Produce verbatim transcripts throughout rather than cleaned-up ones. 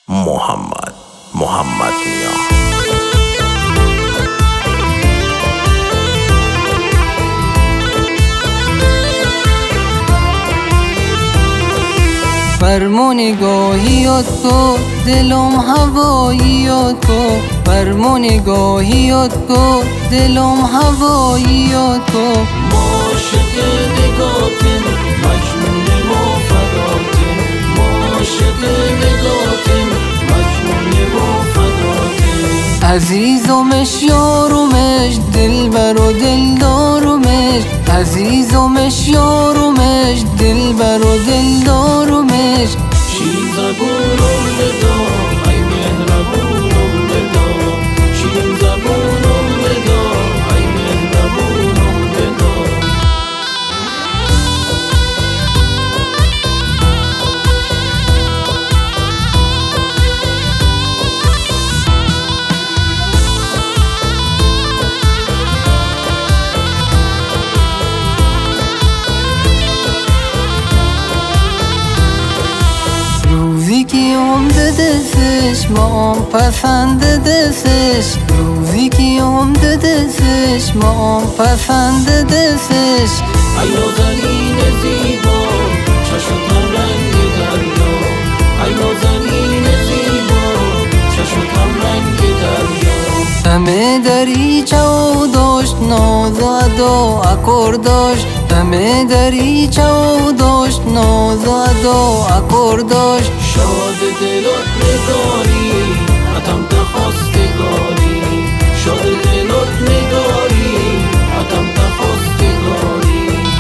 محمد محمد میا. فرمون نگاهیات کو دلم هواییات کو، فرمون نگاهیات کو دلم هواییات کو. عاشق نگاتم مجنون ما فداتم، عاشق نگاتم مجنون ما فداتم. عزیزمش یارمش دلبر و دلدارمش، عزیزمش یارمش دلبر و دلدارمش. شین زبونم بدا ای مهربونم بدا، شین زبونم بدا ای مهربونم بدا. روزی که عمده دستش ما پسند دستش، روزی که عمده دستش ما پسند دستش. ای نازنین زیبا چشمتم رنگ دریا، ای نازنین زیبا چشمتم رنگ دریا. همه دریچه و داشت نازد و اکرداش، همه دریچه و داشت نازد و اکرداش. شاد دلت نگاری اتم تخواستگاری، شاد دلت نگاری اتم تخواستگاری.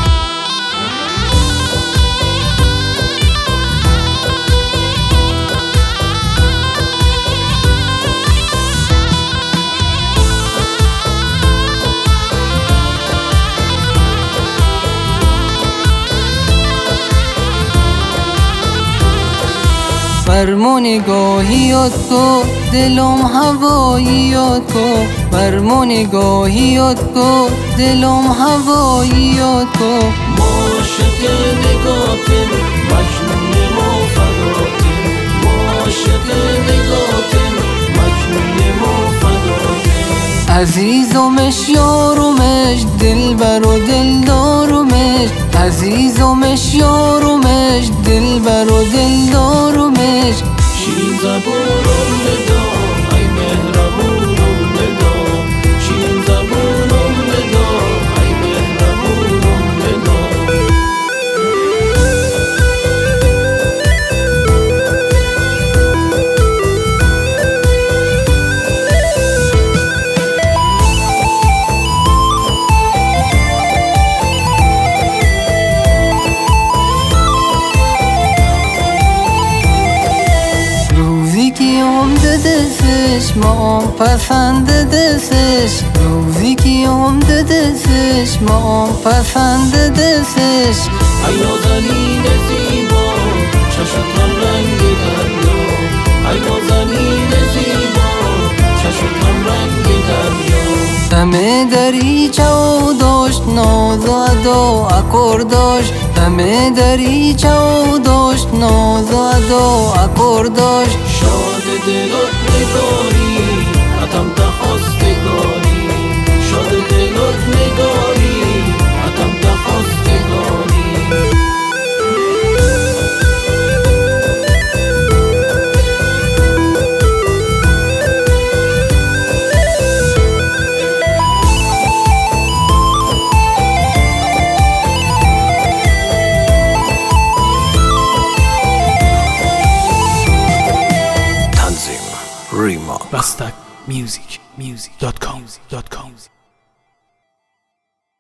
فرمون نگاهیات کو دلم هواییات کو، فرمون نگاهیات کو دلم هواییات کو. عاشق نگاتم مجنون ما فداتم، عاشق نگاتم مجنون ما فداتم. عزیزمش یارمش دلبر و دلدارمش، عزیزمش یارمش دلبر و دلدارمش. شین زبونم بدا ای مهربونم بدا، شین زبونم بدا ای مهربونم بدا. عمده دستش ما پسند دستش، روزی که عمده دستش ما پسند دستش. ای نازنین زیبا چشمتم رنگ دریا، ای نازنین زیبا چشمتم رنگ دریا. همه دریچه و داشت نازد و اکرداش، همه دریچه و داشت نازد و اکرداش. شاد دلت نگاری اتم تخواستگاری، شاد دلت نگاری اتم تخواستگاری. Remark Bastak Music Music dot com dot com